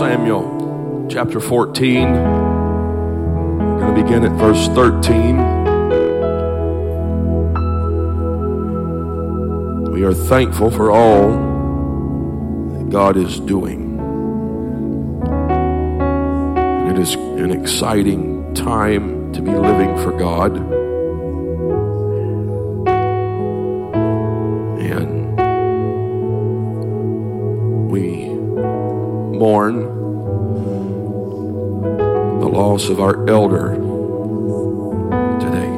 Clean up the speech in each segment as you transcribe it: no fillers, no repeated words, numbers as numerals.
Samuel chapter 14. We're going to begin at verse 13. We are thankful for all that God is doing. It is an exciting time to be living for God. And we mourn the loss of our elder today.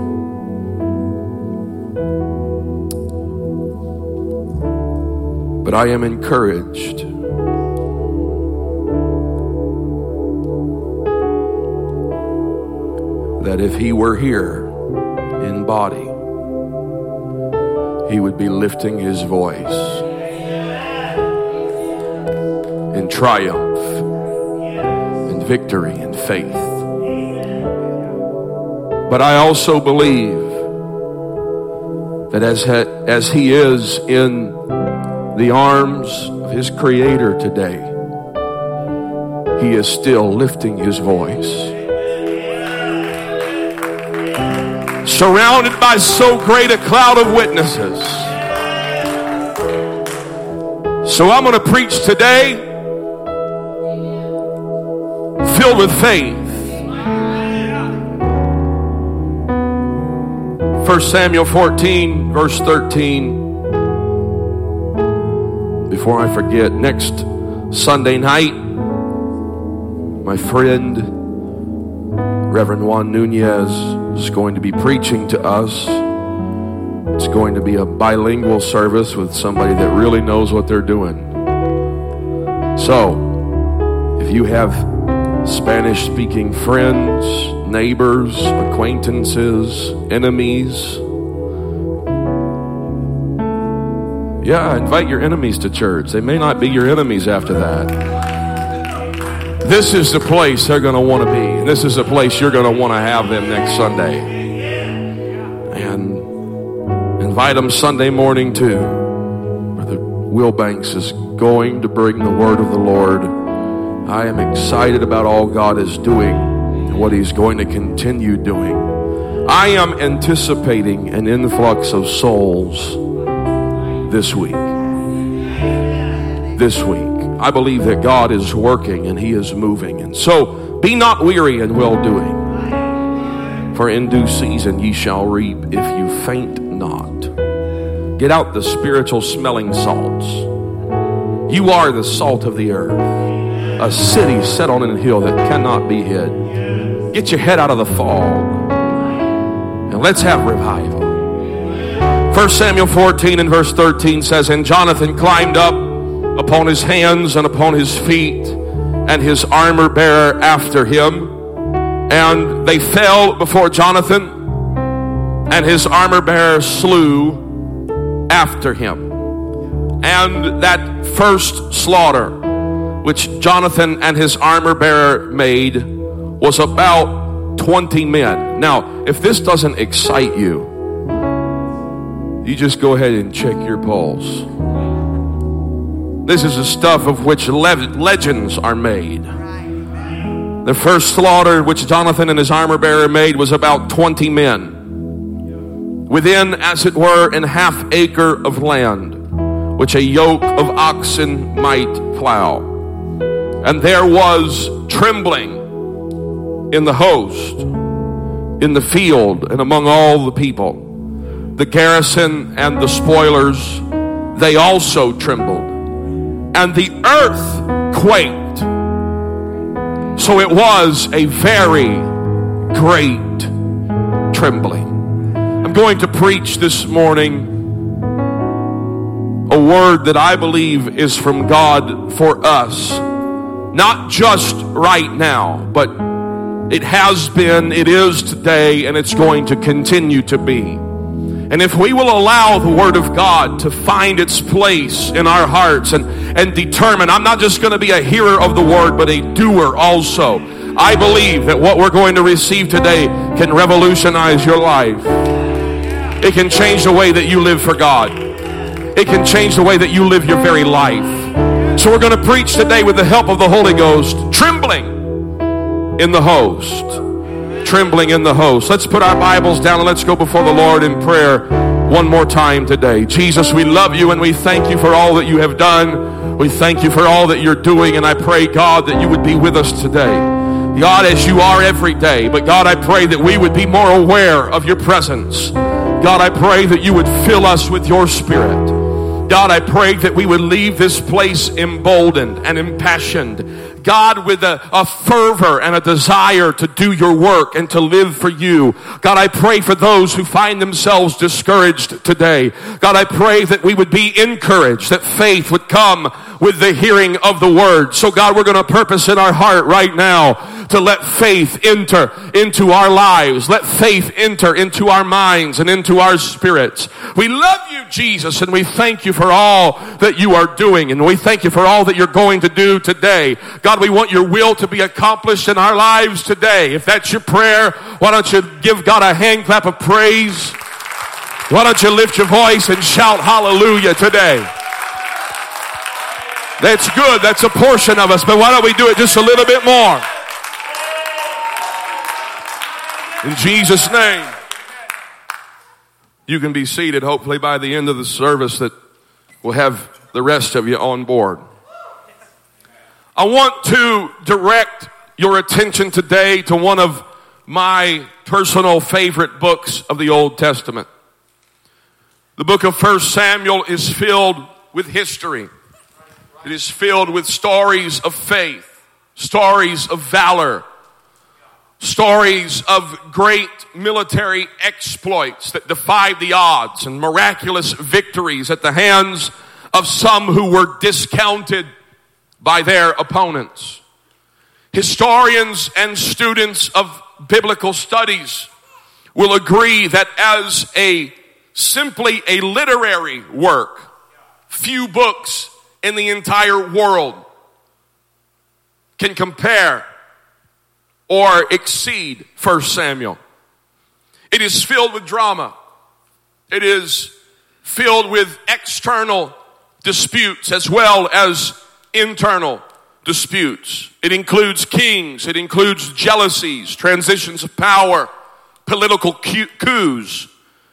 But I am encouraged that if he were here in body, he would be lifting his voice in triumph and victory and faith. But I also believe that as he is in the arms of his Creator today, he is still lifting his voice, surrounded by so great a cloud of witnesses. So I'm going to preach today filled with faith. 1 Samuel 14 verse 13. Before I forget, next Sunday night, my friend Reverend Juan Nunez is going to be preaching to us. It's going to be a bilingual service with somebody that really knows what they're doing. So, if you have Spanish-speaking friends, neighbors, acquaintances, enemies, invite your enemies to church. They may not be your enemies after that. This is the place they're going to want to be. And this is the place you're going to want to have them next Sunday. And invite them Sunday morning too. Brother Wilbanks is going to bring the word of the Lord. I am excited about all God is doing and what he's going to continue doing. I am anticipating an influx of souls this week. I believe that God is working and he is moving. And so be not weary in well-doing, for in due season ye shall reap if you faint not. Get out the spiritual smelling salts. You are the salt of the earth, a city set on a hill that cannot be hid. Get your head out of the fog and let's have revival. 1 Samuel 14 and verse 13 says, And Jonathan climbed up upon his hands and upon his feet, and his armor bearer after him. And they fell before Jonathan, and his armor bearer slew after him. And that first slaughter which Jonathan and his armor bearer made was about 20 men. Now, if this doesn't excite you, you just go ahead and check your pulse. This is the stuff of which legends are made. The first slaughter which Jonathan and his armor bearer made was about 20 men, within, as it were, an half acre of land, which a yoke of oxen might plow. And there was trembling in the host, in the field, and among all the people. The garrison and the spoilers, they also trembled. And the earth quaked. So it was a very great trembling. I'm going to preach this morning a word that I believe is from God for us. Not just right now, but it has been, it is today, and it's going to continue to be. And if we will allow the Word of God to find its place in our hearts and determine, I'm not just going to be a hearer of the Word, but a doer also. I believe that what we're going to receive today can revolutionize your life. It can change the way that you live for God. It can change the way that you live your very life. So we're going to preach today with the help of the Holy Ghost, trembling in the host. Trembling in the host. Let's put our Bibles down and let's go before the Lord in prayer one more time today. Jesus, we love you and we thank you for all that you have done. We thank you for all that you're doing, and I pray, God, that you would be with us today. God, as you are every day, but God, I pray that we would be more aware of your presence. God, I pray that you would fill us with your Spirit. God, I pray that we would leave this place emboldened and impassioned. God, with a fervor and a desire to do your work and to live for you. God, I pray for those who find themselves discouraged today. God, I pray that we would be encouraged, that faith would come with the hearing of the word. So God, we're going to purpose in our heart right now to let faith enter into our lives. Let faith enter into our minds and into our spirits. We love you, Jesus, and we thank you for all that you are doing, and we thank you for all that you're going to do today. God, we want your will to be accomplished in our lives today. If that's your prayer, why don't you give God a hand clap of praise? Why don't you lift your voice and shout hallelujah today? That's good. That's a portion of us, but why don't we do it just a little bit more? In Jesus' name. You can be seated. Hopefully by the end of the service that we'll have the rest of you on board. I want to direct your attention today to one of my personal favorite books of the Old Testament. The book of 1 Samuel is filled with history. It is filled with stories of faith, stories of valor, stories of great military exploits that defied the odds and miraculous victories at the hands of some who were discounted by their opponents. Historians and students of biblical studies will agree that as simply a literary work, few books in the entire world can compare or exceed 1 Samuel. It is filled with drama. It is filled with external disputes as well as internal disputes. It includes kings. It includes jealousies, transitions of power, political coups,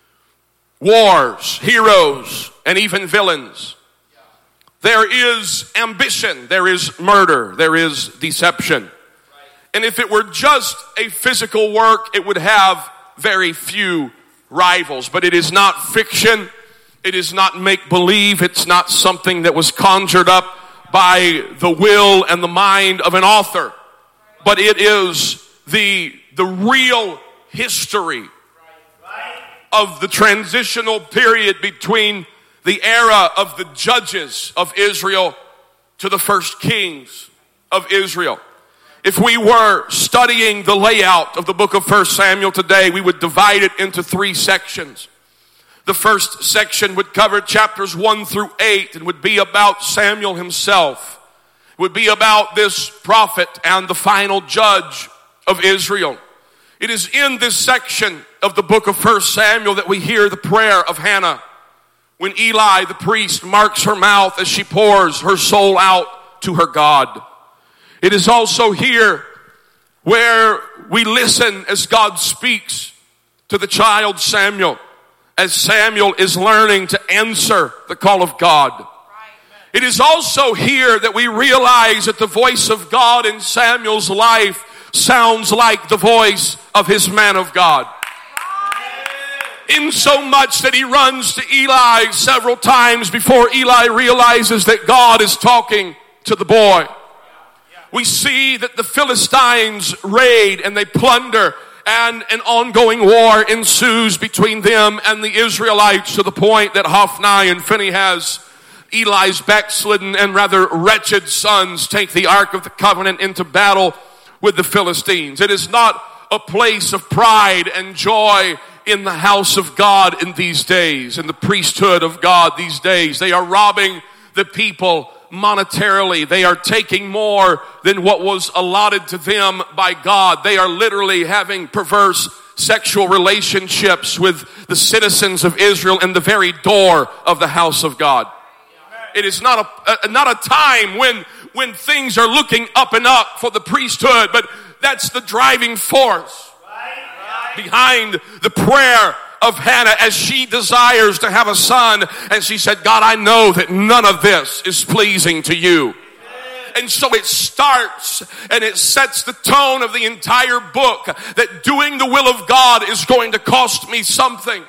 wars, heroes, and even villains. There is ambition, there is murder, there is deception. And if it were just a physical work, it would have very few rivals. But it is not fiction, it is not make-believe, it's not something that was conjured up by the will and the mind of an author. But it is the real history of the transitional period between the era of the judges of Israel to the first kings of Israel. If we were studying the layout of the book of 1 Samuel today, we would divide it into 3 sections. The first section would cover chapters 1 through 8 and would be about Samuel himself. It would be about this prophet and the final judge of Israel. It is in this section of the book of 1 Samuel that we hear the prayer of Hannah, when Eli the priest marks her mouth as she pours her soul out to her God. It is also here where we listen as God speaks to the child Samuel, as Samuel is learning to answer the call of God. It is also here that we realize that the voice of God in Samuel's life sounds like the voice of his man of God. In so much that he runs to Eli several times before Eli realizes that God is talking to the boy. We see that the Philistines raid and they plunder, and an ongoing war ensues between them and the Israelites, to the point that Hophni and Phinehas, Eli's backslidden and rather wretched sons, take the Ark of the Covenant into battle with the Philistines. It is not a place of pride and joy in the house of God in these days, in the priesthood of God these days. They are robbing the people monetarily. They are taking more than what was allotted to them by God. They are literally having perverse sexual relationships with the citizens of Israel in the very door of the house of God. It is not a time when things are looking up and up for the priesthood, but that's the driving force behind the prayer of Hannah as she desires to have a son. And she said, God, I know that none of this is pleasing to you. And so it starts and it sets the tone of the entire book that doing the will of God is going to cost me something.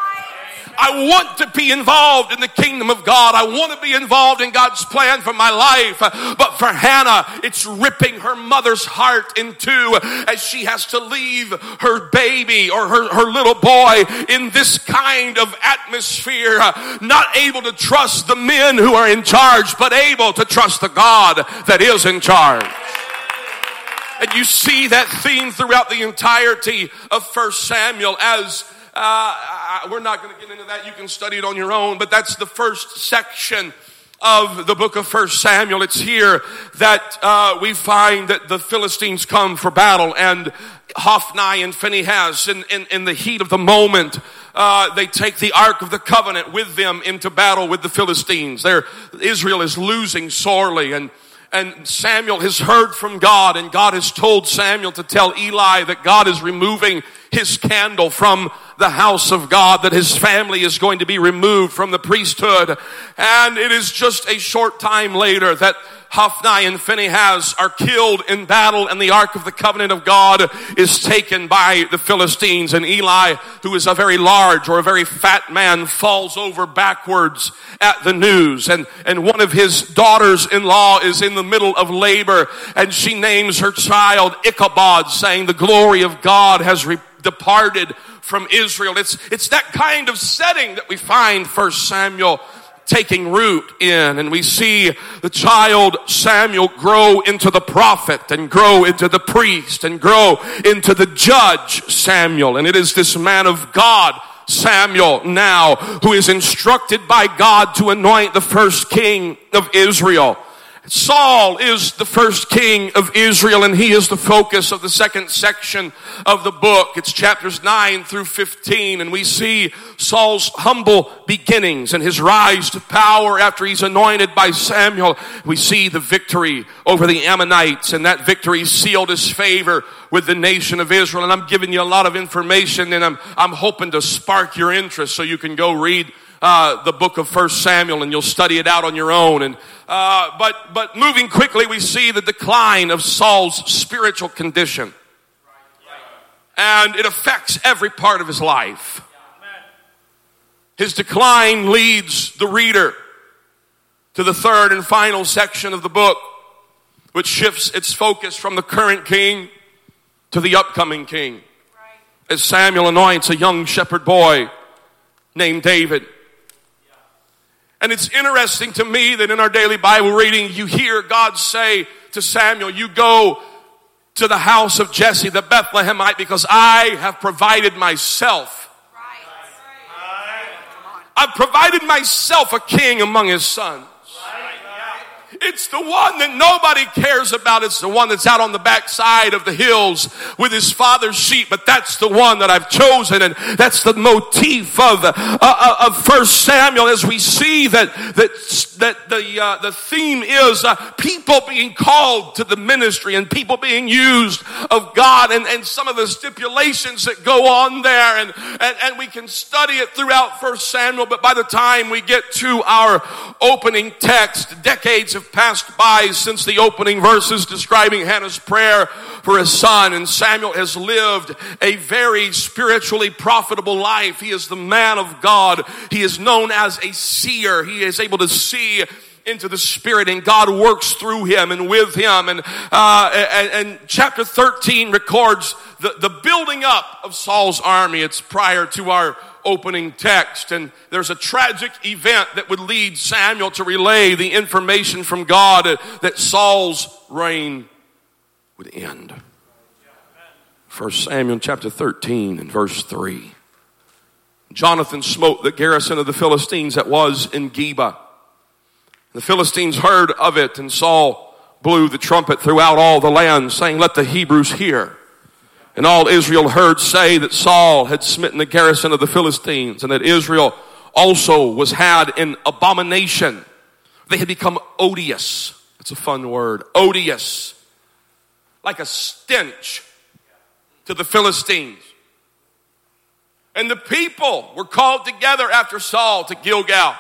I want to be involved in the kingdom of God. I want to be involved in God's plan for my life. But for Hannah, it's ripping her mother's heart in two as she has to leave her baby or her little boy in this kind of atmosphere, not able to trust the men who are in charge, but able to trust the God that is in charge. And you see that theme throughout the entirety of 1 Samuel as we're not going to get into that. You can study it on your own. But that's the first section of the book of 1 Samuel. It's here that we find that the Philistines come for battle. And Hophni and Phinehas, in the heat of the moment, they take the Ark of the Covenant with them into battle with the Philistines. Israel is losing sorely. And Samuel has heard from God, and God has told Samuel to tell Eli that God is removing his candle from the house of God, that his family is going to be removed from the priesthood. And it is just a short time later that Hophni and Phinehas are killed in battle, and the Ark of the Covenant of God is taken by the Philistines. And Eli, who is a very large or a very fat man, falls over backwards at the news. And one of his daughters-in-law is in the middle of labor, and she names her child Ichabod, saying the glory of God has departed from Israel. It's that kind of setting that we find 1 Samuel taking root in, and we see the child Samuel grow into the prophet and grow into the priest and grow into the judge Samuel. And it is this man of God, Samuel, now, who is instructed by God to anoint the first king of Israel. Saul is the first king of Israel, and he is the focus of the second section of the book. It's chapters 9 through 15, and we see Saul's humble beginnings and his rise to power after he's anointed by Samuel. We see the victory over the Ammonites, and that victory sealed his favor with the nation of Israel. And I'm giving you a lot of information, and I'm hoping to spark your interest so you can go read the book of 1 Samuel, and you'll study it out on your own. And but moving quickly, we see the decline of Saul's spiritual condition, and it affects every part of his life. His decline leads the reader to the third and final section of the book, which shifts its focus from the current king to the upcoming king, as Samuel anoints a young shepherd boy named David. And it's interesting to me that in our daily Bible reading, you hear God say to Samuel, you go to the house of Jesse the Bethlehemite, because I have provided myself. I've provided myself a king among his sons. It's the one that nobody cares about. It's the one that's out on the backside of the hills with his father's sheep. But that's the one that I've chosen, and that's the motif of 1 Samuel, as we see that the theme is people being called to the ministry and people being used of God, and some of the stipulations that go on there, and we can study it throughout 1 Samuel. But by the time we get to our opening text, decades have passed by since the opening verses describing Hannah's prayer for a son, and Samuel has lived a very spiritually profitable life. He is the man of God. He is known as a seer. He is able to see into the spirit, and God works through him and with him. And chapter 13 records the building up of Saul's army. It's prior to our opening text, and there's a tragic event that would lead Samuel to relay the information from God that Saul's reign would end. 1 Samuel chapter 13 and verse 3. Jonathan smote the garrison of the Philistines that was in Geba. The Philistines heard of it, and Saul blew the trumpet throughout all the land, saying, let the Hebrews hear. And all Israel heard say that Saul had smitten the garrison of the Philistines, and that Israel also was had in abomination They had become odious. It's a fun word. Odious. Like a stench to the Philistines. And the people were called together after Saul to Gilgal.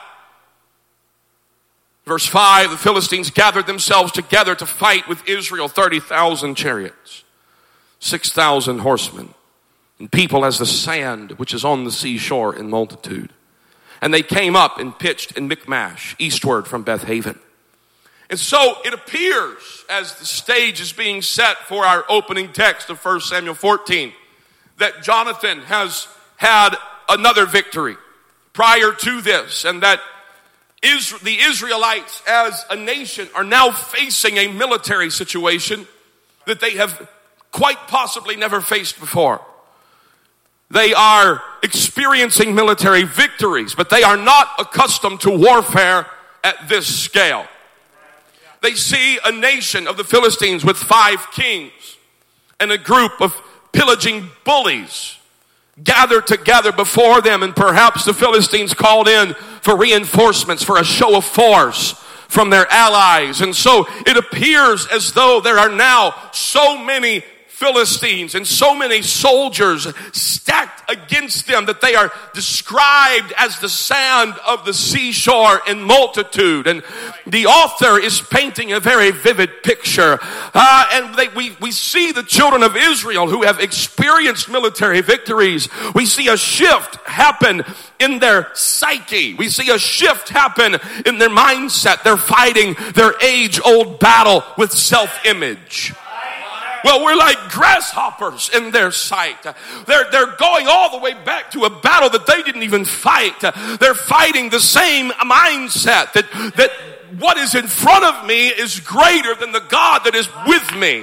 Verse 5, the Philistines gathered themselves together to fight with Israel, 30,000 chariots, 6,000 horsemen, and people as the sand which is on the seashore in multitude. And they came up and pitched in Michmash, eastward from Bethaven. And so it appears, as the stage is being set for our opening text of 1 Samuel 14, that Jonathan has had another victory prior to this, and that the Israelites as a nation are now facing a military situation that they have quite possibly never faced before. They are experiencing military victories, but they are not accustomed to warfare at this scale. They see a nation of the Philistines with 5 kings and a group of pillaging bullies gathered together before them, and perhaps the Philistines called in for reinforcements, for a show of force from their allies. And so it appears as though there are now so many Philistines and so many soldiers stacked against them that they are described as the sand of the seashore in multitude. And the author is painting a very vivid picture. We see the children of Israel who have experienced military victories. We see a shift happen in their psyche. We see a shift happen in their mindset. They're fighting their age-old battle with self-image. Well, we're like grasshoppers in their sight. They're going all the way back to a battle that they didn't even fight. They're fighting the same mindset that what is in front of me is greater than the God that is with me.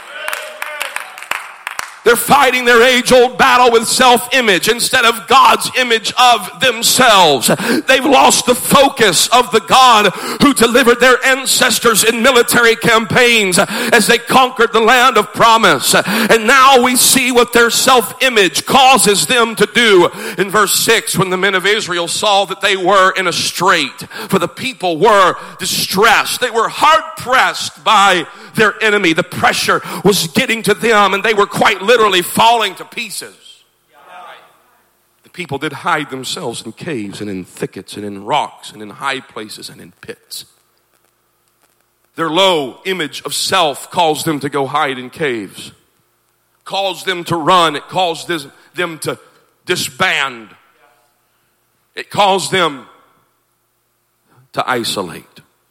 They're fighting their age-old battle with self-image instead of God's image of themselves. They've lost the focus of the God who delivered their ancestors in military campaigns as they conquered the land of promise. And now we see what their self-image causes them to do. In verse 6, when the men of Israel saw that they were in a strait, for the people were distressed. They were hard-pressed by their enemy. The pressure was getting to them, and they were quite literally falling to pieces. The people did hide themselves in caves and in thickets and in rocks and in high places and in pits. Their low image of self caused them to go hide in caves, caused them to run. It caused them to disband. It caused them to isolate.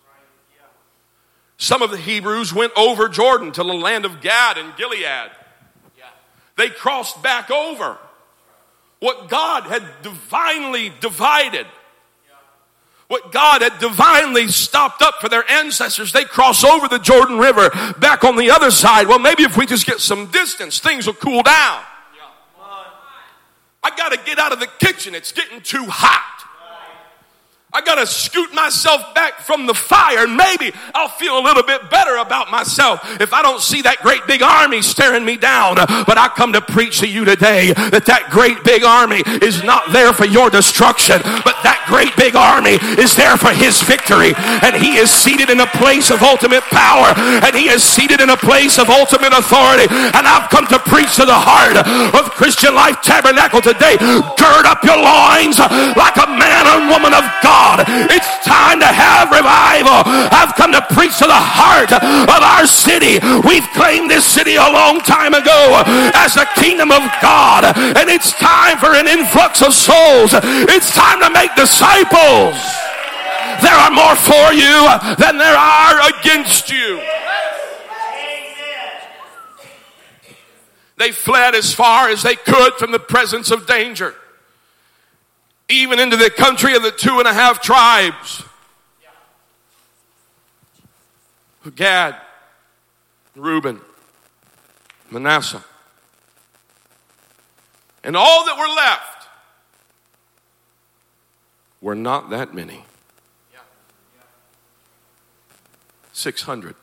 Some of the Hebrews went over Jordan to the land of Gad and Gilead. They crossed back over what God had divinely divided. What God had divinely stopped up for their ancestors. They cross over the Jordan River back on the other side. Well, maybe if we just get some distance, things will cool down. I got to get out of the kitchen. It's getting too hot. I got to scoot myself back from the fire, and maybe I'll feel a little bit better about myself if I don't see that great big army staring me down. But I come to preach to you today that great big army is not there for your destruction, but that great big army is there for his victory. And he is seated in a place of ultimate power, and he is seated in a place of ultimate authority. And I've come to preach to the heart of Christian Life Tabernacle today. Gird up your loins like a man and woman of God. It's time to have revival. I've come to preach to the heart of our city. We've claimed this city a long time ago as the kingdom of God, and it's time for an influx of souls. It's time to make disciples. There are more for you than there are against you. They fled as far as they could from the presence of danger, even into the country of the 2.5 tribes of Gad, Reuben, Manasseh. And all that were left were not that many. 600.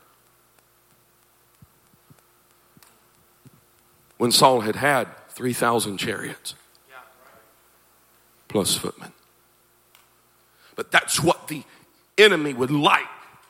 When Saul had 3,000 chariots. Plus footmen. But that's what the enemy would like.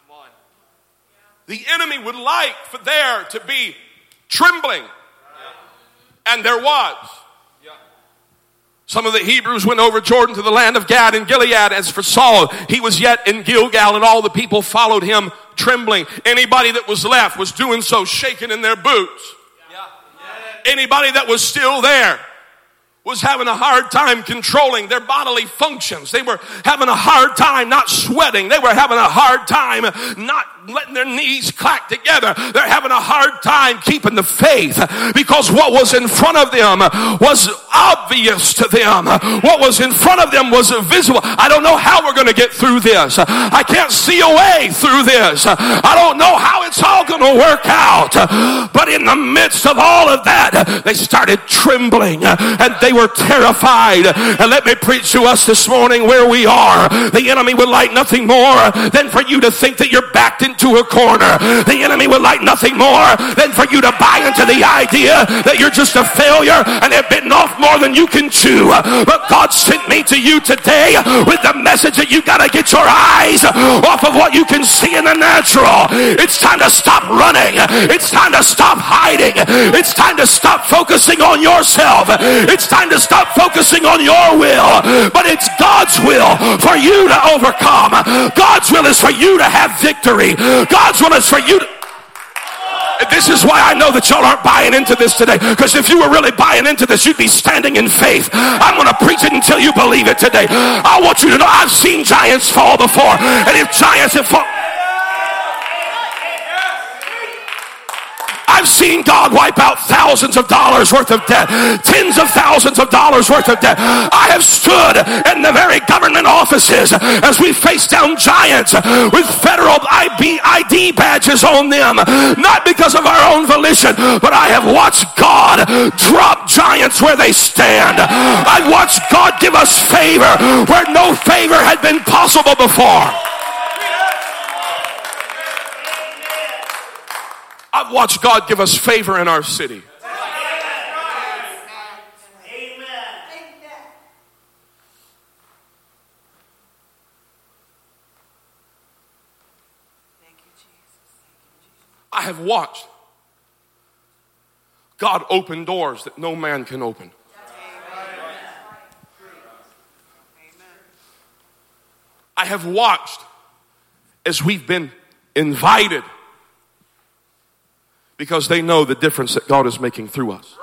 The enemy would like for there to be trembling. And there was. Some of the Hebrews went over Jordan to the land of Gad and Gilead. As for Saul, he was yet in Gilgal, and all the people followed him trembling. Anybody that was left was doing so shaking in their boots. Anybody that was still there was having a hard time controlling their bodily functions. They were having a hard time not sweating. They were having a hard time not letting their knees clack together. They're having a hard time keeping the faith, because what was in front of them was obvious to them. What was in front of them was visible. I don't know how we're going to get through this. I can't see a way through this. I don't know how it's all going to work out. But in the midst of all of that, they started trembling and they were terrified. And let me preach to us this morning where we are. The enemy would like nothing more than for you to think that you're backed into a corner. The enemy would like nothing more than for you to buy into the idea that you're just a failure and have bitten off more than you can chew. But God sent me to you today with the message that you got to get your eyes off of what you can see in the natural. It's time to stop running. It's time to stop hiding. It's time to stop focusing on yourself. It's time to stop focusing on your will. But it's God's will for you to overcome. God's will is for you to have victory. God's will is for you to... This is why I know that y'all aren't buying into this today, because if you were really buying into this, you'd be standing in faith. I'm going to preach it until you believe it today. I want you to know I've seen giants fall before, and if giants have fallen, I've seen God wipe out thousands of dollars worth of debt, tens of thousands of dollars worth of debt. I have stood in the very government offices as we face down giants with federal ID badges on them, not because of our own volition, but I have watched God drop giants where they stand. I've watched God give us favor where no favor had been possible before. I've watched God give us favor in our city. I have watched God open doors that no man can open. I have watched as we've been invited, because they know the difference that God is making through us.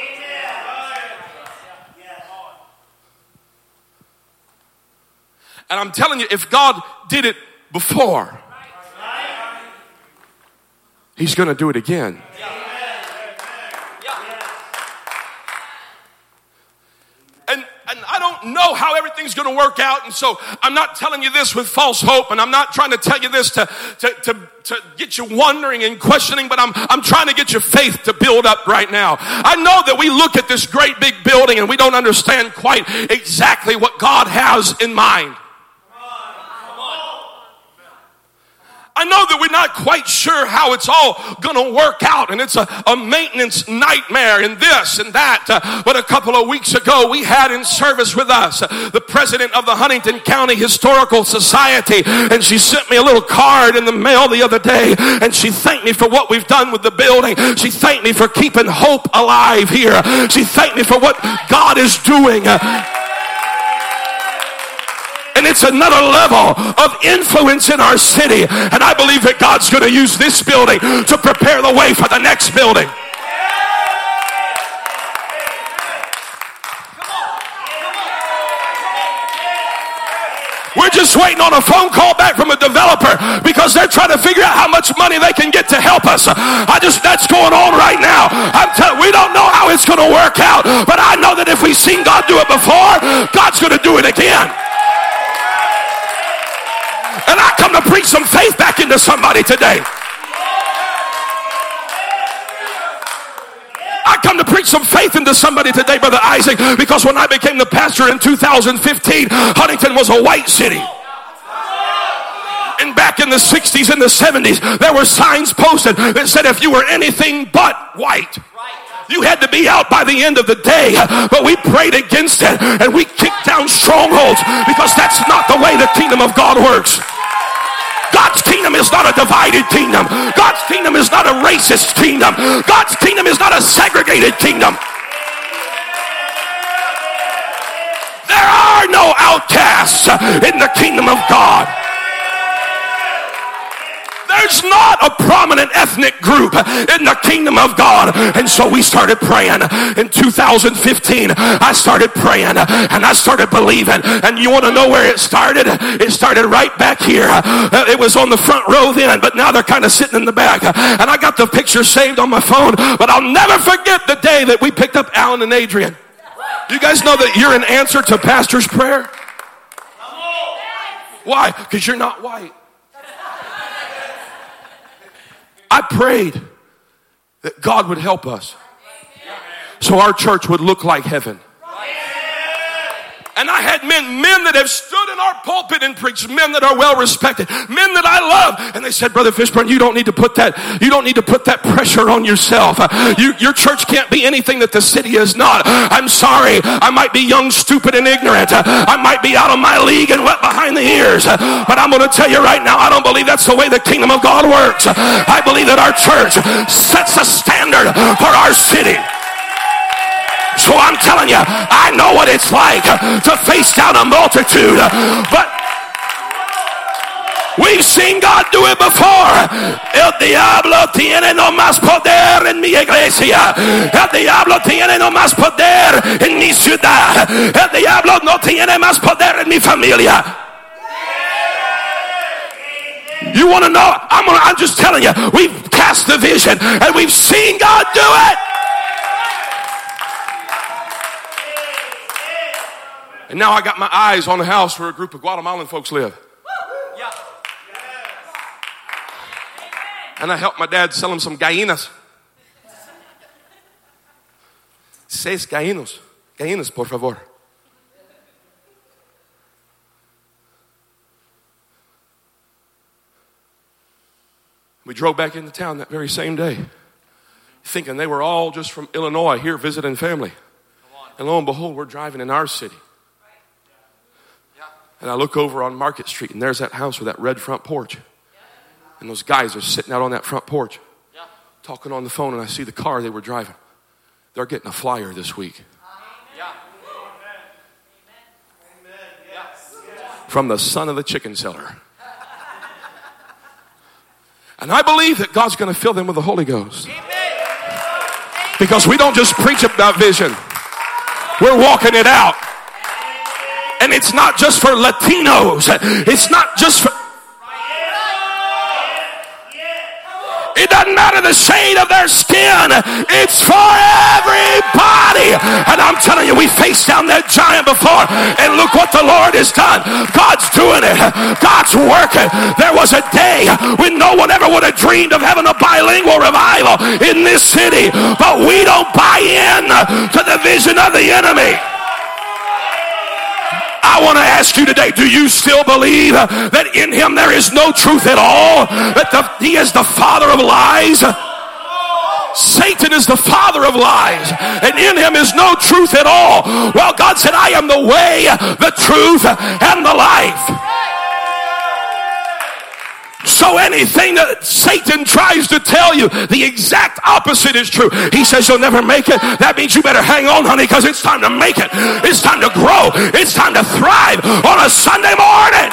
And I'm telling you, if God did it before, He's going to do it again. And I don't know how everything's going to work out, and so I'm not telling you this with false hope, and I'm not trying to tell you this to get you wondering and questioning, but I'm trying to get your faith to build up right now. I know that we look at this great big building and we don't understand quite exactly what God has in mind. I know that we're not quite sure how it's all going to work out, and it's a maintenance nightmare and this and that. But a couple of weeks ago, we had in service with us the president of the Huntington County Historical Society, and she sent me a little card in the mail the other day, and she thanked me for what we've done with the building. She thanked me for keeping hope alive here. She thanked me for what God is doing. And it's another level of influence in our city. And I believe that God's going to use this building to prepare the way for the next building. We're just waiting on a phone call back from a developer because they're trying to figure out how much money they can get to help us. That's going on right now. We don't know how it's going to work out, but I know that if we've seen God do it before, God's going to do it again. And I come to preach some faith back into somebody today. I come to preach some faith into somebody today, Brother Isaac, because when I became the pastor in 2015, Huntington was a white city. And back in the 60s and the 70s, there were signs posted that said if you were anything but white, you had to be out by the end of the day. But we prayed against it and we kicked down strongholds, because that's not the way the kingdom of God works. God's kingdom is not a divided kingdom. God's kingdom is not a racist kingdom. God's kingdom is not a segregated kingdom. There are no outcasts in the kingdom of God. There's not a prominent ethnic group in the kingdom of God. And so we started praying. In 2015, I started praying and I started believing. And you want to know where it started? It started right back here. It was on the front row then, but now they're kind of sitting in the back. And I got the picture saved on my phone, but I'll never forget the day that we picked up Alan and Adrian. You guys know that you're an answer to pastor's prayer? Why? Because you're not white. I prayed that God would help us so our church would look like heaven. And I had men that have stood in our pulpit and preached, men that are well respected, men that I love. And they said, Brother Fishburne, you don't need to put that pressure on yourself. Your church can't be anything that the city is not. I'm sorry. I might be young, stupid, and ignorant. I might be out of my league and wet behind the ears. But I'm going to tell you right now, I don't believe that's the way the kingdom of God works. I believe that our church sets a standard for our city. So I'm telling you, I know what it's like to face down a multitude, but we've seen God do it before. El diablo tiene no más poder en mi iglesia. El diablo tiene no más poder en mi ciudad. El diablo no tiene más poder en mi familia. You want to know? I'm just telling you, we've cast the vision and we've seen God do it. And now I got my eyes on the house where a group of Guatemalan folks live. And I helped my dad sell him some gallinas. 6 gallinos. Gallinas, por favor. We drove back into town that very same day, thinking they were all just from Illinois here visiting family. And lo and behold, we're driving in our city. And I look over on Market Street, and there's that house with that red front porch. And those guys are sitting out on that front porch, talking on the phone, and I see the car they were driving. They're getting a flyer this week. From the son of the chicken seller. And I believe that God's going to fill them with the Holy Ghost. Because we don't just preach about vision. We're walking it out. And it's not just for Latinos. It's not just for... It doesn't matter the shade of their skin. It's for everybody. And I'm telling you, we faced down that giant before. And look what the Lord has done. God's doing it. God's working. There was a day when no one ever would have dreamed of having a bilingual revival in this city. But we don't buy in to the vision of the enemy. I want to ask you today, do you still believe that in him there is no truth at all? That he is the father of lies? Satan is the father of lies, and in him is no truth at all. Well, God said, I am the way, the truth, and the life. So anything that Satan tries to tell you, the exact opposite is true. He says you'll never make it. That means you better hang on, honey, because it's time to make it. It's time to grow. It's time to thrive on a Sunday morning.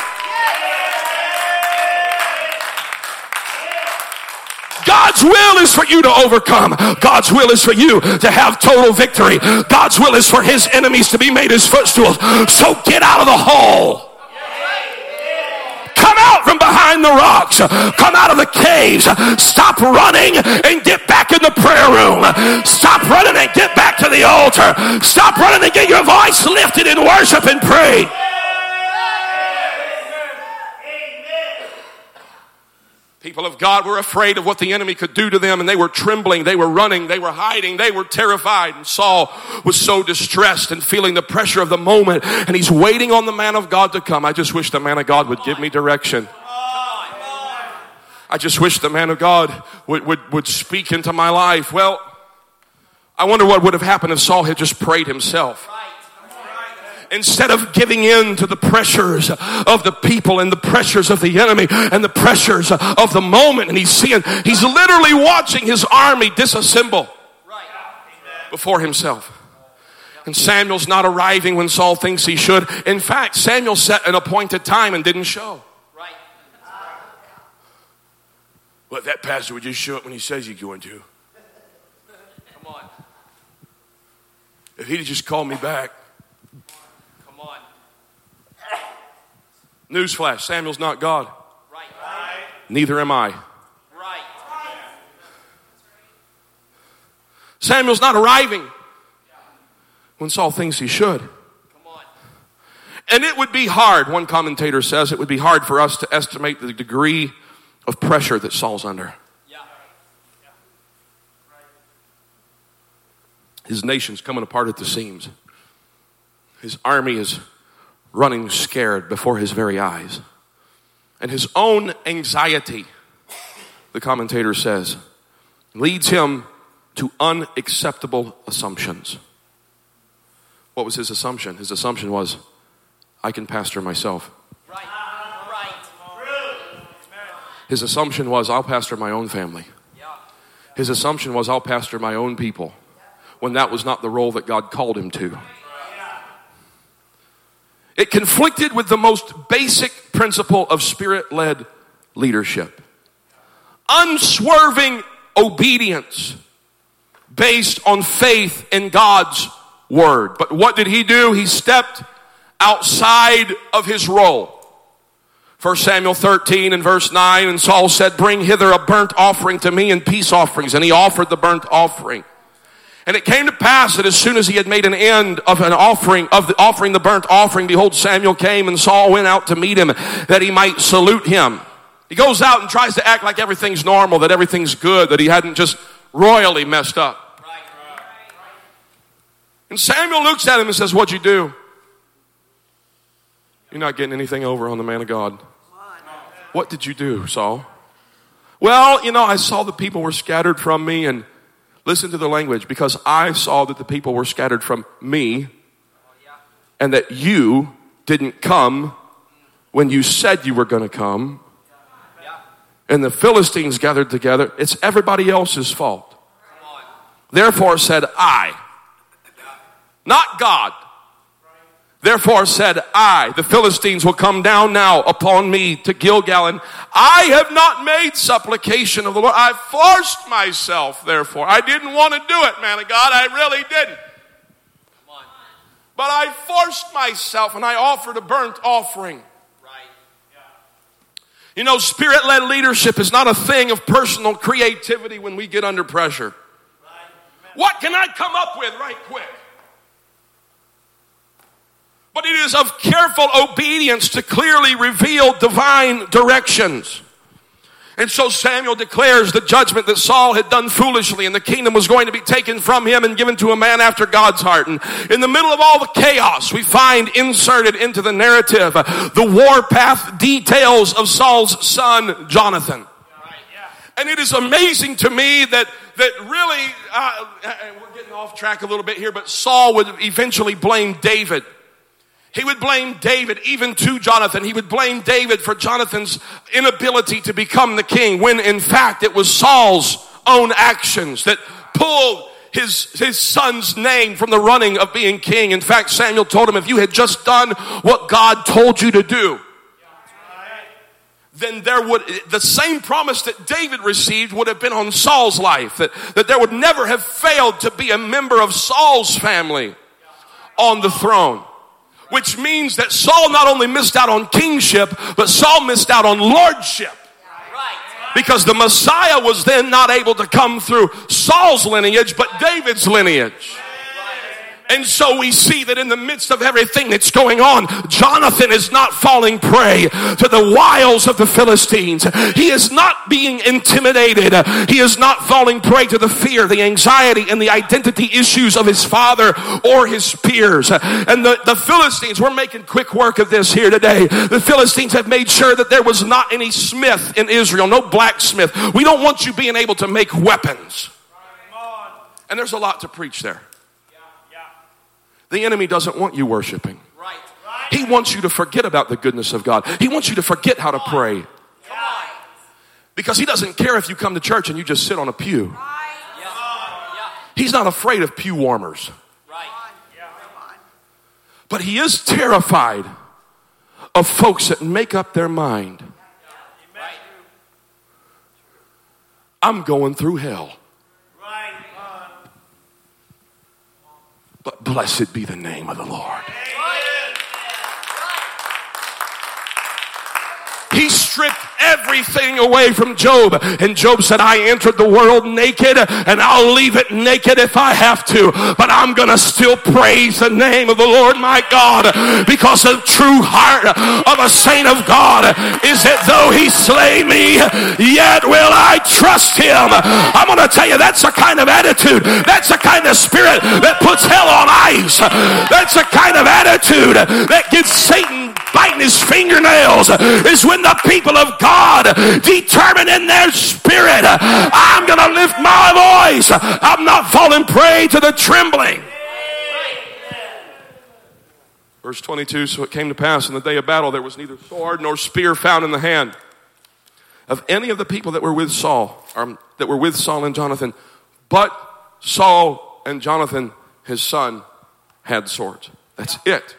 God's will is for you to overcome. God's will is for you to have total victory. God's will is for his enemies to be made his footstools. So get out of the hole. Come out from behind the rocks. Come out of the caves. Stop running and get back in the prayer room. Stop running and get back to the altar. Stop running and get your voice lifted in worship and pray. People of God were afraid of what the enemy could do to them, and they were trembling, they were running, they were hiding, they were terrified. And Saul was so distressed and feeling the pressure of the moment, and he's waiting on the man of God to come. I just wish the man of God would give me direction. I just wish the man of God would speak into my life. Well, I wonder what would have happened if Saul had just prayed himself. instead of giving in to the pressures of the people and the pressures of the enemy and the pressures of the moment, and he's literally watching his army disassemble before himself. And Samuel's not arriving when Saul thinks he should. In fact, Samuel set an appointed time and didn't show. But that pastor would just show up when he says he's going to. Come on. If he'd just called me back. Come on. Newsflash, Samuel's not God. Right. Neither am I. Right. Samuel's not arriving when Saul thinks he should. Come on. And it would be hard, one commentator says, it would be hard for us to estimate the degree of pressure that Saul's under. His nation's coming apart at the seams. His army is running scared before his very eyes. And his own anxiety, the commentator says, leads him to unacceptable assumptions. What was his assumption? His assumption was, I can pastor myself. Right. His assumption was, I'll pastor my own family. His assumption was, I'll pastor my own people, when that was not the role that God called him to. It conflicted with the most basic principle of Spirit-led leadership. Unswerving obedience based on faith in God's word. But what did he do? He stepped outside of his role. 1 Samuel 13 and verse 9, and Saul said, bring hither a burnt offering to me and peace offerings. And he offered the burnt offering. And it came to pass that as soon as he had made an end of offering the burnt offering, behold, Samuel came, and Saul went out to meet him that he might salute him. He goes out and tries to act like everything's normal, that everything's good, that he hadn't just royally messed up. And Samuel looks at him and says, what'd you do? You're not getting anything over on the man of God. What did you do, Saul? Well, I saw the people were scattered from me, and listen to the language, because I saw that the people were scattered from me, and that you didn't come when you said you were going to come, and the Philistines gathered together. It's everybody else's fault. Therefore said I, not God. Therefore said I, the Philistines will come down now upon me to Gilgal, and I have not made supplication of the Lord. I forced myself, therefore. I didn't want to do it, man of God. I really didn't. But I forced myself, and I offered a burnt offering. Spirit-led leadership is not a thing of personal creativity when we get under pressure. What can I come up with right quick? But it is of careful obedience to clearly reveal divine directions. And so Samuel declares the judgment that Saul had done foolishly, and the kingdom was going to be taken from him and given to a man after God's heart. And in the middle of all the chaos, we find inserted into the narrative the warpath details of Saul's son, Jonathan. And it is amazing to me that really, we're getting off track a little bit here, but Saul would eventually blame David. He would blame David even to Jonathan. He would blame David for Jonathan's inability to become the king, when in fact it was Saul's own actions that pulled his son's name from the running of being king. In fact, Samuel told him, if you had just done what God told you to do, then the same promise that David received would have been on Saul's life. That there would never have failed to be a member of Saul's family on the throne. Which means that Saul not only missed out on kingship, but Saul missed out on lordship. Because the Messiah was then not able to come through Saul's lineage, but David's lineage. And so we see that in the midst of everything that's going on, Jonathan is not falling prey to the wiles of the Philistines. He is not being intimidated. He is not falling prey to the fear, the anxiety, and the identity issues of his father or his peers. And the Philistines, we're making quick work of this here today. The Philistines have made sure that there was not any smith in Israel, no blacksmith. We don't want you being able to make weapons. And there's a lot to preach there. The enemy doesn't want you worshiping. Right. He wants you to forget about the goodness of God. He wants you to forget how to pray. Because he doesn't care if you come to church and you just sit on a pew. He's not afraid of pew warmers. But he is terrified of folks that make up their mind. I'm going through hell. But blessed be the name of the Lord. He stripped everything away from Job. And Job said, I entered the world naked, and I'll leave it naked if I have to. But I'm going to still praise the name of the Lord my God, because the true heart of a saint of God is that though he slay me, yet will I trust him. I'm going to tell you, that's a kind of attitude. That's a kind of spirit that puts hell on ice. That's a kind of attitude that gets Satan biting his fingernails, is when the people of God determine in their spirit, I'm going to lift my voice. I'm not falling prey to the trembling. Verse 22, so it came to pass in the day of battle, there was neither sword nor spear found in the hand of any of the people that were with Saul, and Jonathan, but Saul and Jonathan, his son, had swords. That's it.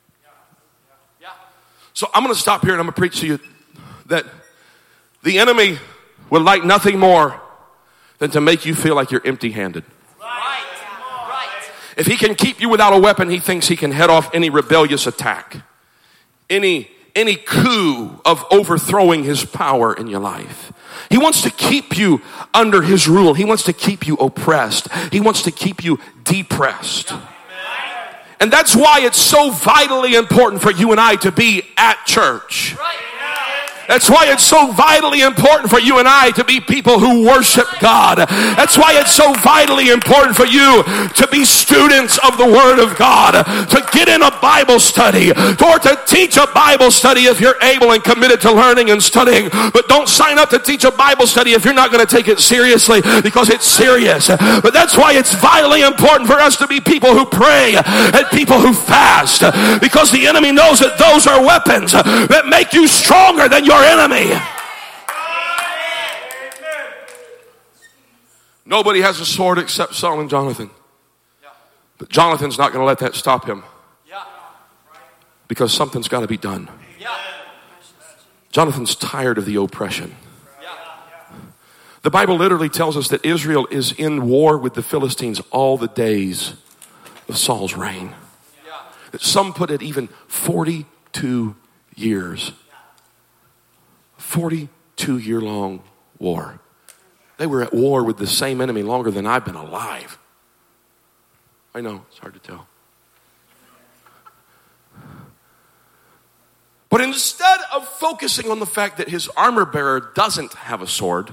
So I'm going to stop here and I'm going to preach to you that the enemy would like nothing more than to make you feel like you're empty-handed. Right. If he can keep you without a weapon, he thinks he can head off any rebellious attack, any coup of overthrowing his power in your life. He wants to keep you under his rule. He wants to keep you oppressed. He wants to keep you depressed. And that's why it's so vitally important for you and I to be at church. That's why it's so vitally important for you and I to be people who worship God. That's why it's so vitally important for you to be students of the Word of God, to get in a Bible study, or to teach a Bible study if you're able and committed to learning and studying. But don't sign up to teach a Bible study if you're not going to take it seriously, because it's serious. But that's why it's vitally important for us to be people who pray and people who fast, because the enemy knows that those are weapons that make you stronger than your enemy. Nobody has a sword except Saul and Jonathan. But Jonathan's not going to let that stop him, because something's got to be done. Jonathan's tired of the oppression. The Bible literally tells us that Israel is in war with the Philistines all the days of Saul's reign. Some put it even 42 years. 42-year-long war. They were at war with the same enemy longer than I've been alive. I know, it's hard to tell. But instead of focusing on the fact that his armor bearer doesn't have a sword,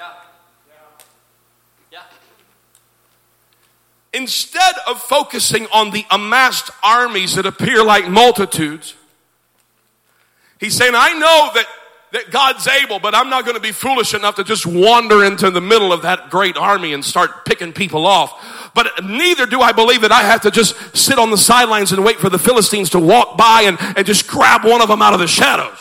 instead of focusing on the amassed armies that appear like multitudes, he's saying, I know that God's able, but I'm not going to be foolish enough to just wander into the middle of that great army and start picking people off. But neither do I believe that I have to just sit on the sidelines and wait for the Philistines to walk by and just grab one of them out of the shadows.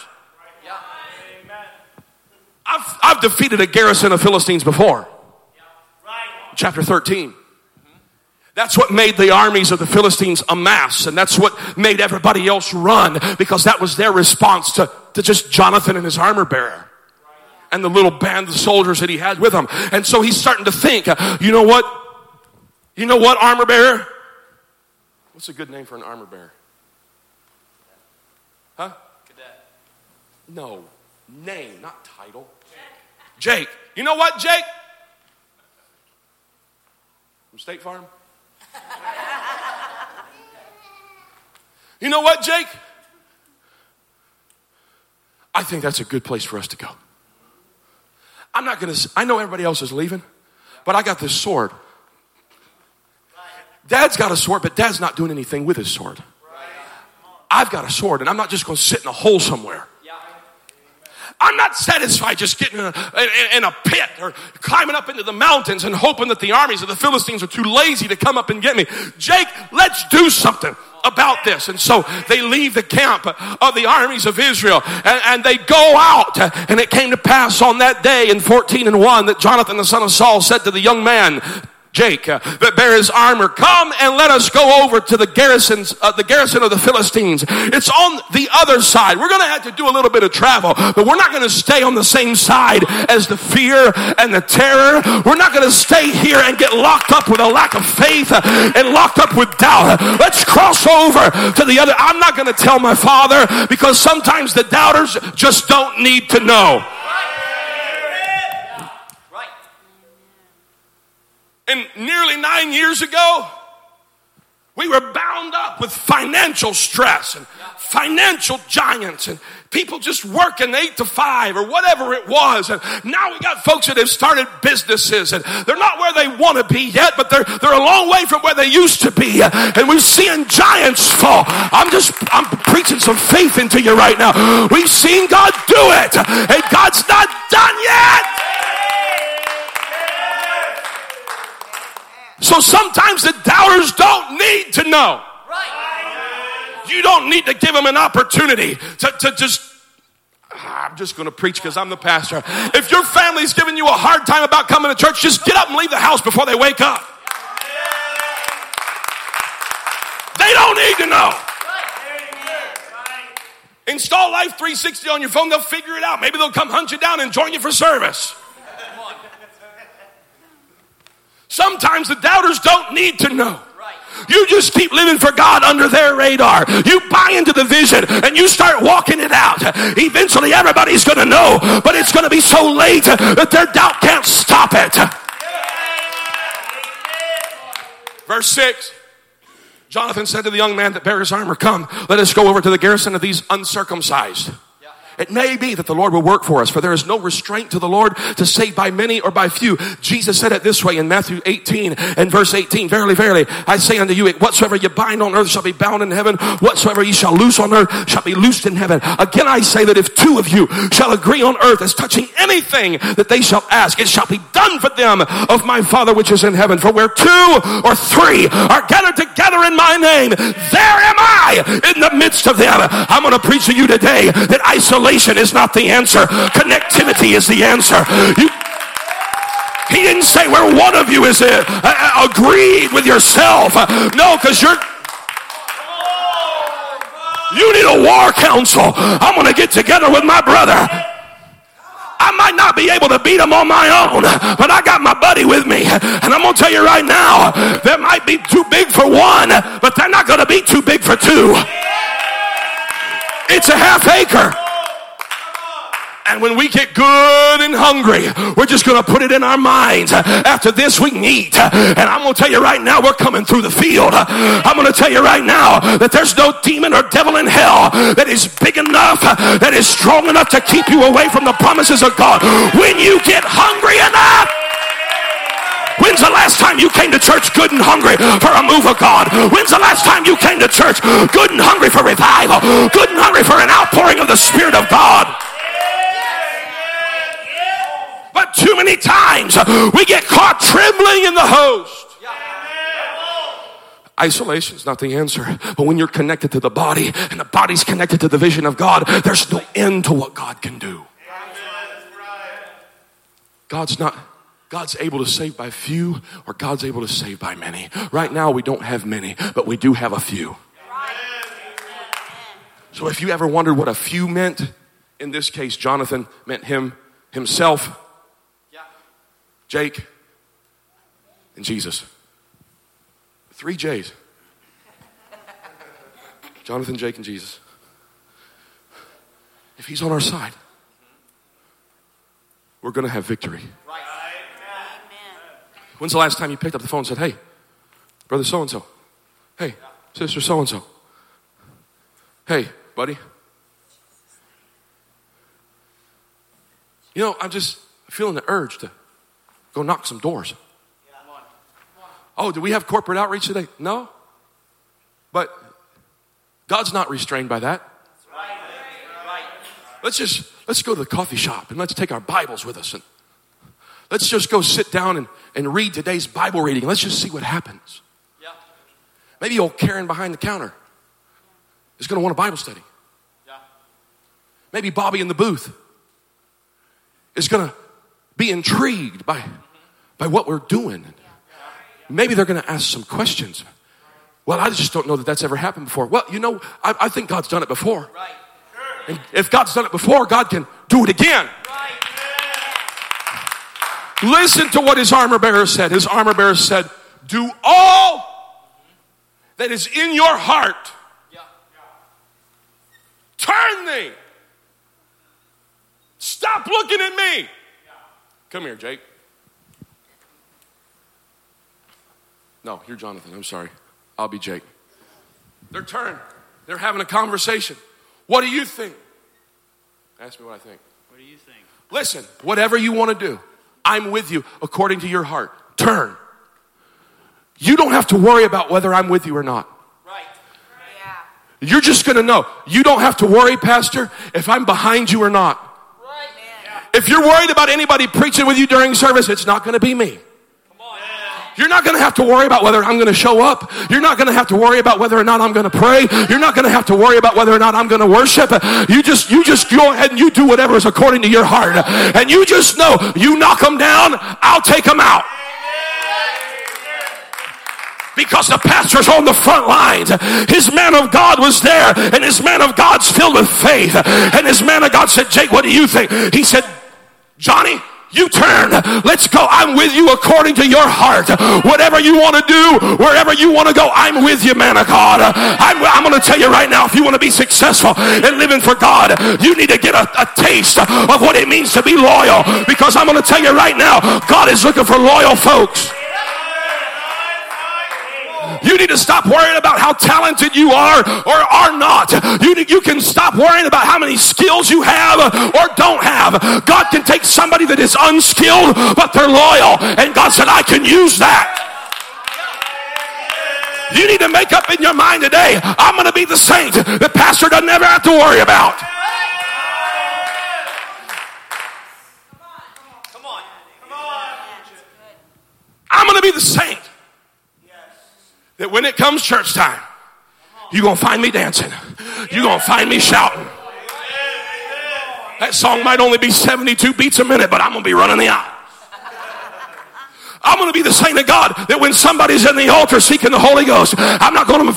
I've defeated a garrison of Philistines before. Chapter 13. That's what made the armies of the Philistines amass, and that's what made everybody else run, because that was their response to just Jonathan and his armor bearer and the little band of soldiers that he had with him. And so he's starting to think, you know what, armor bearer? What's a good name for an armor bearer? Huh? Cadet. No, name, not title. Jake. You know what, Jake? From State Farm? You know what, Jake? I think that's a good place for us to go. I know everybody else is leaving, but I got this sword. Dad's got a sword, but Dad's not doing anything with his sword. I've got a sword, and I'm not just going to sit in a hole somewhere. I'm not satisfied just getting in a pit or climbing up into the mountains and hoping that the armies of the Philistines are too lazy to come up and get me. Jake, let's do something. about this. And so they leave the camp of the armies of Israel and they go out. And it came to pass on that day in 14:1 that Jonathan the son of Saul said to the young man, Jake, that bear his armor, come and let us go over to the garrison of the Philistines. It's on the other side. We're going to have to do a little bit of travel, but we're not going to stay on the same side as the fear and the terror. We're not going to stay here and get locked up with a lack of faith and locked up with doubt. Let's cross over to the other. I'm not going to tell my father, because sometimes the doubters just don't need to know. And nearly 9 years ago, we were bound up with financial stress and financial giants and people just working 8 to 5 or whatever it was. And now we got folks that have started businesses and they're not where they want to be yet, but they're a long way from where they used to be. And we're seeing giants fall. I'm preaching some faith into you right now. We've seen God do it, and God's not done yet. So sometimes the doubters don't need to know. You don't need to give them an opportunity to just, I'm just going to preach because I'm the pastor. If your family's giving you a hard time about coming to church, just get up and leave the house before they wake up. They don't need to know. Install Life 360 on your phone. They'll figure it out. Maybe they'll come hunt you down and join you for service. Sometimes the doubters don't need to know. You just keep living for God under their radar. You buy into the vision and you start walking it out. Eventually everybody's going to know, but it's going to be so late that their doubt can't stop it. Verse 6. Jonathan said to the young man that bare his armor, come, let us go over to the garrison of these uncircumcised. It may be that the Lord will work for us, for there is no restraint to the Lord to save by many or by few. Jesus said it this way in Matthew 18 and verse 18. Verily, verily, I say unto you, whatsoever you bind on earth shall be bound in heaven. Whatsoever ye shall loose on earth shall be loosed in heaven. Again, I say that if two of you shall agree on earth as touching anything that they shall ask, it shall be done for them of my Father which is in heaven. For where 2 or 3 are gathered together in my name, there am I in the midst of them. I'm going to preach to you today that isolation is not the answer. Connectivity is the answer. He didn't say where one of you is agreed with yourself. No, because you need a war council. I'm going to get together with my brother. I might not be able to beat him on my own, but I got my buddy with me. And I'm going to tell you right now, they might be too big for one, but they're not going to be too big for two. It's a half acre. And when we get good and hungry, we're just going to put it in our minds. After this, we can eat. And I'm going to tell you right now, we're coming through the field. I'm going to tell you right now that there's no demon or devil in hell that is big enough, that is strong enough to keep you away from the promises of God. When you get hungry enough. When's the last time you came to church good and hungry for a move of God? When's the last time you came to church good and hungry for revival? Good and hungry for an outpouring of the Spirit of God? But too many times we get caught trembling in the host. Isolation is not the answer. But when you're connected to the body and the body's connected to the vision of God, there's no end to what God can do. God's able to save by few, or God's able to save by many. Right now we don't have many, but we do have a few. So if you ever wondered what a few meant, in this case Jonathan meant himself, Jake, and Jesus. 3 J's. Jonathan, Jake, and Jesus. If he's on our side, we're going to have victory. Right. When's the last time you picked up the phone and said, hey, brother so-and-so. Hey, sister so-and-so. Hey, buddy. You know, I'm just feeling the urge to go knock some doors. Oh, do we have corporate outreach today? No. But God's not restrained by that. Let's go to the coffee shop and let's take our Bibles with us and let's just go sit down and read today's Bible reading. Let's just see what happens. Maybe old Karen behind the counter is going to want a Bible study. Maybe Bobby in the booth is going to be intrigued by what we're doing. Maybe they're going to ask some questions. Well, I just don't know that that's ever happened before. Well, you know, I think God's done it before. And if God's done it before, God can do it again. Listen to what his armor bearer said. His armor bearer said, do all that is in your heart. Turn thee. Stop looking at me. Come here, Jake. No, you're Jonathan. I'm sorry. I'll be Jake. They're turned. They're having a conversation. What do you think? Ask me what I think. What do you think? Listen, whatever you want to do, I'm with you according to your heart. Turn. You don't have to worry about whether I'm with you or not. Right. Yeah. You're just going to know. You don't have to worry, Pastor, if I'm behind you or not. Right. Yeah. If you're worried about anybody preaching with you during service, it's not going to be me. You're not going to have to worry about whether I'm going to show up. You're not going to have to worry about whether or not I'm going to pray. You're not going to have to worry about whether or not I'm going to worship. You just go ahead and you do whatever is according to your heart. And you just know, you knock them down, I'll take them out. Because the pastor's on the front lines. His man of God was there, and his man of God's filled with faith. And his man of God said, Jake, what do you think? He said, Johnny, you turn. Let's go. I'm with you according to your heart. Whatever you want to do, wherever you want to go, I'm with you, man of God. I'm going to tell you right now, if you want to be successful in living for God, you need to get a taste of what it means to be loyal. Because I'm going to tell you right now, God is looking for loyal folks. You need to stop worrying about how talented you are or are not. You can stop worrying about how many skills you have or don't have. God can take somebody that is unskilled, but they're loyal. And God said, I can use that. You need to make up in your mind today, I'm going to be the saint that pastor doesn't ever have to worry about. Come on. I'm going to be the saint that when it comes church time, you're going to find me dancing. You're going to find me shouting. That song might only be 72 beats a minute, but I'm going to be running the aisle. I'm going to be the saint of God that when somebody's in the altar seeking the Holy Ghost, I'm not going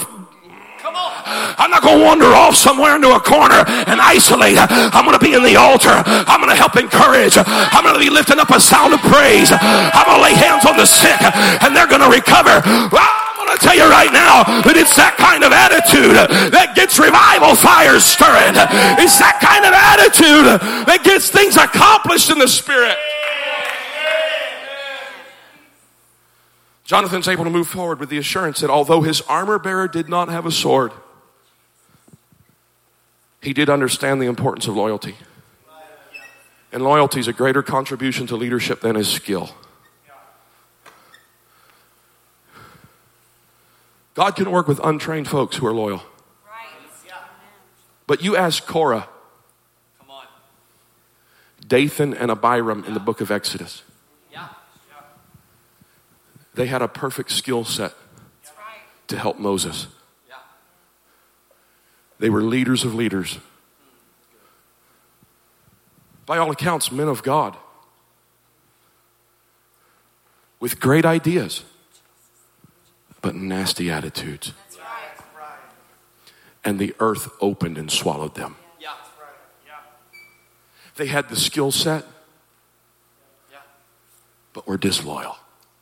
to wander off somewhere into a corner and isolate. I'm going to be in the altar. I'm going to help encourage. I'm going to be lifting up a sound of praise. I'm going to lay hands on the sick and they're going to recover. I'm going to tell you right now that it's that kind of attitude that gets revival fires stirring. It's that kind of attitude that gets things accomplished in the Spirit. Jonathan's able to move forward with the assurance that although his armor bearer did not have a sword, he did understand the importance of loyalty. And loyalty is a greater contribution to leadership than his skill. God can work with untrained folks who are loyal. But you ask Korah, Dathan, and Abiram in the book of Exodus. They had a perfect skill set to help Moses. They were leaders of leaders. By all accounts, men of God with great ideas, but nasty attitudes. And the earth opened and swallowed them. They had the skill set, but were disloyal.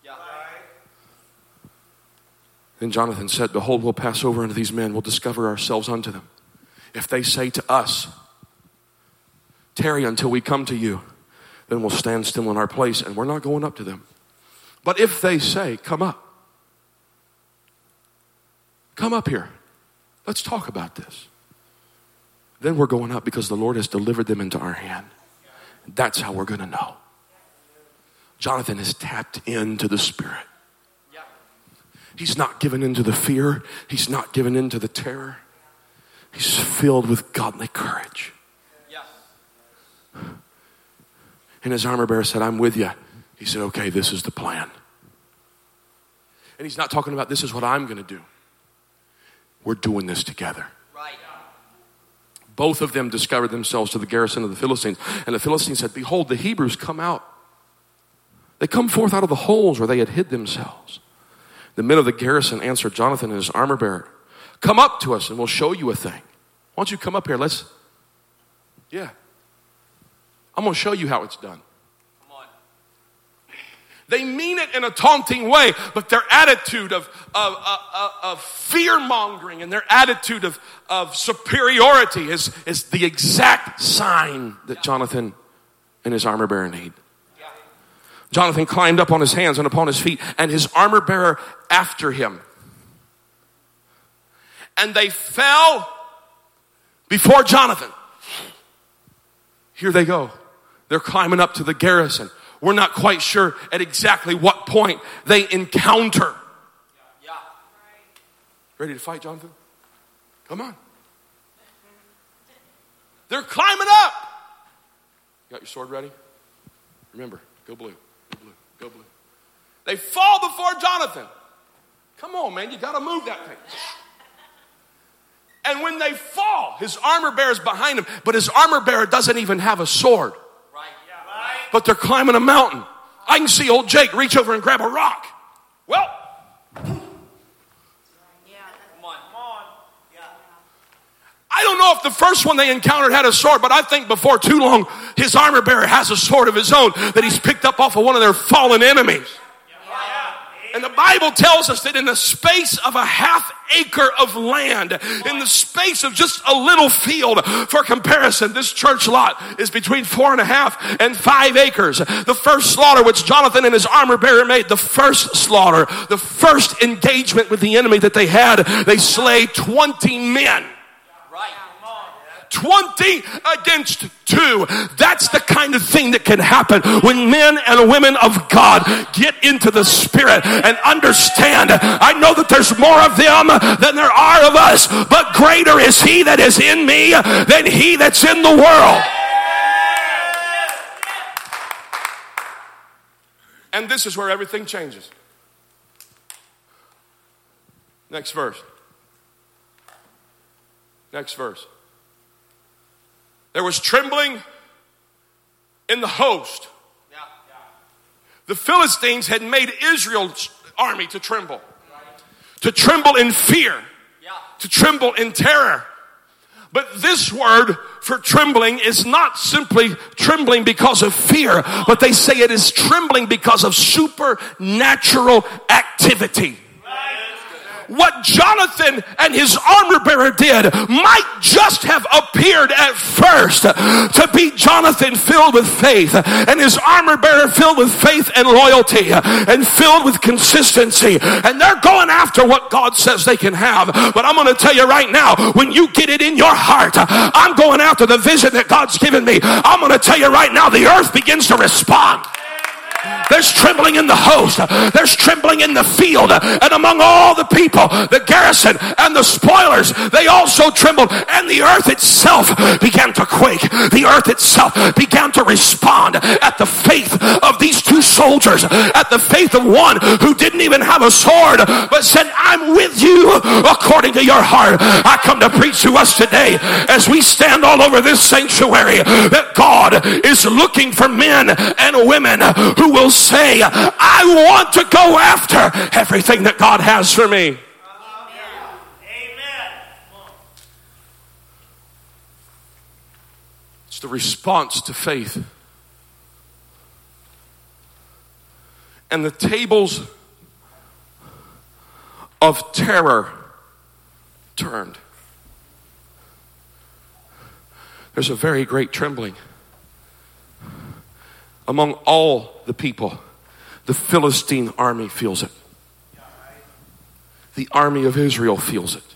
Then Jonathan said, behold, we'll pass over unto these men. We'll discover ourselves unto them. If they say to us, tarry until we come to you, then we'll stand still in our place and we're not going up to them. But if they say, come up here, let's talk about this. Then we're going up because the Lord has delivered them into our hand. That's how we're going to know. Jonathan has tapped into the Spirit. He's not given into the fear. He's not given into the terror. He's filled with godly courage. And his armor bearer said, I'm with you. He said, okay, this is the plan. And he's not talking about this is what I'm going to do. We're doing this together. Both of them discovered themselves to the garrison of the Philistines. And the Philistines said, behold, the Hebrews come out. They come forth out of the holes where they had hid themselves. The men of the garrison answered Jonathan and his armor bearer, come up to us and we'll show you a thing. Why don't you come up here? I'm going to show you how it's done. Come on. They mean it in a taunting way, but their attitude of fear-mongering and their attitude of superiority is the exact sign that Jonathan and his armor bearer need. Jonathan climbed up on his hands and upon his feet, and his armor bearer after him. And they fell before Jonathan. Here they go. They're climbing up to the garrison. We're not quite sure at exactly what point they encounter. Ready to fight, Jonathan? Come on. They're climbing up. You got your sword ready? Remember, go blue, go blue, go blue. They fall before Jonathan. Come on, man, you got to move that thing. And when they fall, his armor bearer's behind him, but his armor bearer doesn't even have a sword. But they're climbing a mountain. I can see old Jake reach over and grab a rock. Well, I don't know if the first one they encountered had a sword, but I think before too long, his armor bearer has a sword of his own that he's picked up off of one of their fallen enemies. And the Bible tells us that in the space of a half acre of land, in the space of just a little field, for comparison, this church lot is between 4.5 and 5 acres. The first slaughter which Jonathan and his armor bearer made, the first slaughter, the first engagement with the enemy that they had, they slay 20 men. 20 against 2. That's the kind of thing that can happen when men and women of God get into the Spirit and understand. I know that there's more of them than there are of us, but greater is He that is in me than he that's in the world. And this is where everything changes. Next verse. Next verse. There was trembling in the host. The Philistines had made Israel's army to tremble in fear, to tremble in terror. But this word for trembling is not simply trembling because of fear, but they say it is trembling because of supernatural activity. What Jonathan and his armor bearer did might just have appeared at first to be Jonathan filled with faith and his armor bearer filled with faith and loyalty and filled with consistency, and they're going after what God says they can have. But I'm going to tell you right now, when you get it in your heart, I'm going after the vision that God's given me. I'm going to tell you right now, the earth begins to respond. There's trembling in the host. There's trembling in the field. And among all the people, the garrison and the spoilers, they also trembled. And the earth itself began to quake. The earth itself began to respond at the faith of these two soldiers, at the faith of one who didn't even have a sword, but said, I'm with you according to your heart. I come to preach to us today as we stand all over this sanctuary that God is looking for men and women who will say, I want to go after everything that God has for me. Amen. It's the response to faith. And the tables of terror turned. There's a very great trembling among all the people. The Philistine army feels it. The army of Israel feels it.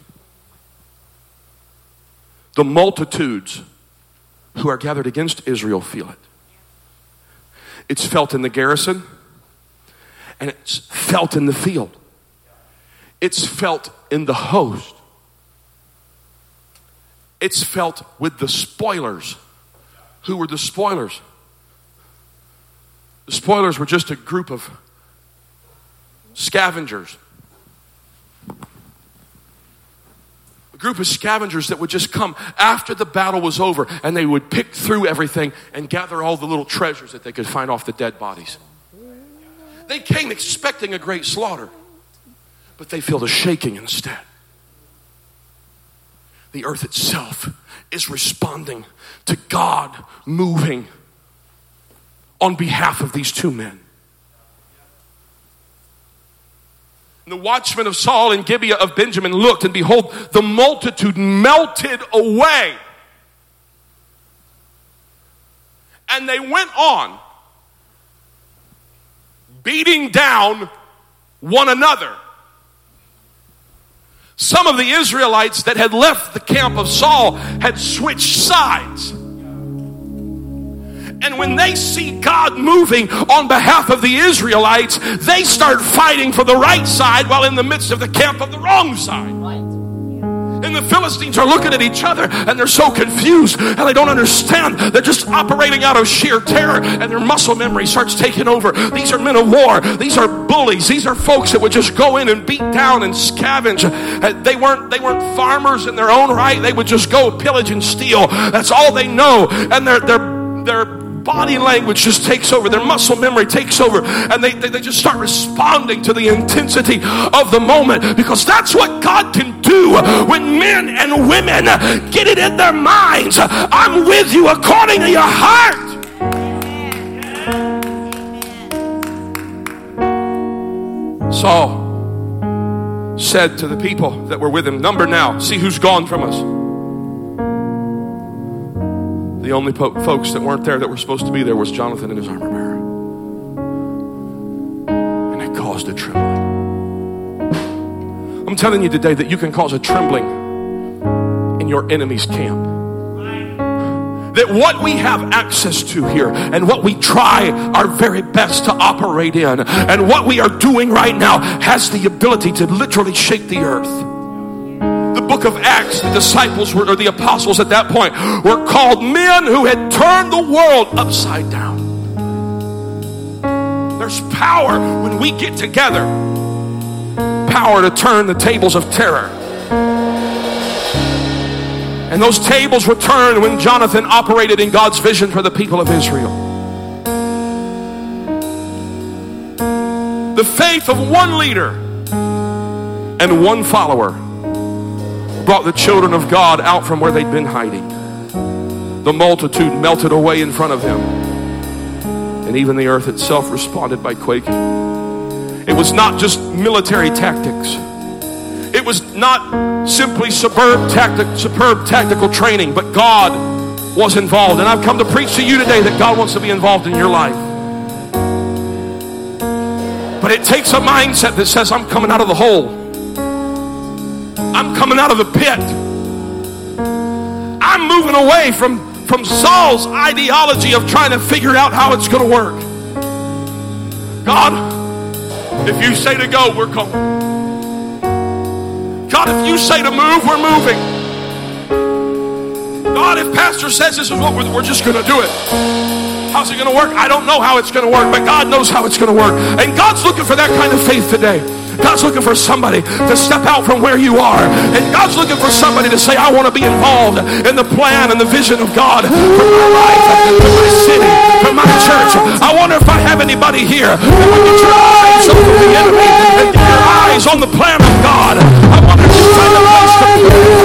The multitudes who are gathered against Israel feel it. It's felt in the garrison, and it's felt in the field. It's felt in the host. It's felt with the spoilers. Who were the spoilers? The spoilers were just a group of scavengers A group of scavengers that would just come after the battle was over, and they would pick through everything and gather all the little treasures that they could find off the dead bodies. They came expecting a great slaughter, but they feel the shaking instead. The earth itself is responding to God moving on behalf of these two men. And the watchmen of Saul in Gibeah of Benjamin looked, and behold, the multitude melted away. And they went on, beating down one another. Some of the Israelites that had left the camp of Saul had switched sides. And when they see God moving on behalf of the Israelites, they start fighting for the right side while in the midst of the camp of the wrong side. And the Philistines are looking at each other, and they're so confused, and they don't understand. They're just operating out of sheer terror, and their muscle memory starts taking over. These are men of war. These are bullies. These are folks that would just go in and beat down and scavenge. They weren't farmers in their own right. They would just go pillage and steal. That's all they know. And their body language just takes over. Their muscle memory takes over, and they just start responding to the intensity of the moment, because that's what God can do when men and women get it in their minds. I'm with you according to your heart. Saul said to the people that were with him, "Number now, see who's gone from us." The only folks that weren't there that were supposed to be there was Jonathan and his armor bearer. And it caused a trembling. I'm telling you today that you can cause a trembling in your enemy's camp. That what we have access to here and what we try our very best to operate in and what we are doing right now has the ability to literally shake the earth. The book of Acts, the disciples or the apostles at that point were called men who had turned the world upside down. There's power when we get together. Power to turn the tables of terror. And those tables were turned when Jonathan operated in God's vision for the people of Israel. The faith of one leader and one follower brought the children of God out from where they'd been hiding. The multitude melted away in front of them, and even the earth itself responded by quaking. It was not just military tactics. It was not simply superb tactical training, but God was involved. And I've come to preach to you today that God wants to be involved in your life. But it takes a mindset that says, I'm coming out of the hole. I'm coming out of the pit. I'm moving away from Saul's ideology of trying to figure out how it's going to work. God, if you say to go, we're going. God, if you say to move, we're moving. God, if pastor says this is what we're just going to do it. How's it going to work? I don't know how it's going to work, but God knows how it's going to work. And God's looking for that kind of faith today. God's looking for somebody to step out from where you are. And God's looking for somebody to say, I want to be involved in the plan and the vision of God for my life, for my city, for my church. I wonder if I have anybody here that would get your eyes off of the enemy and get your eyes on the plan of God. I wonder if you find a place to pray.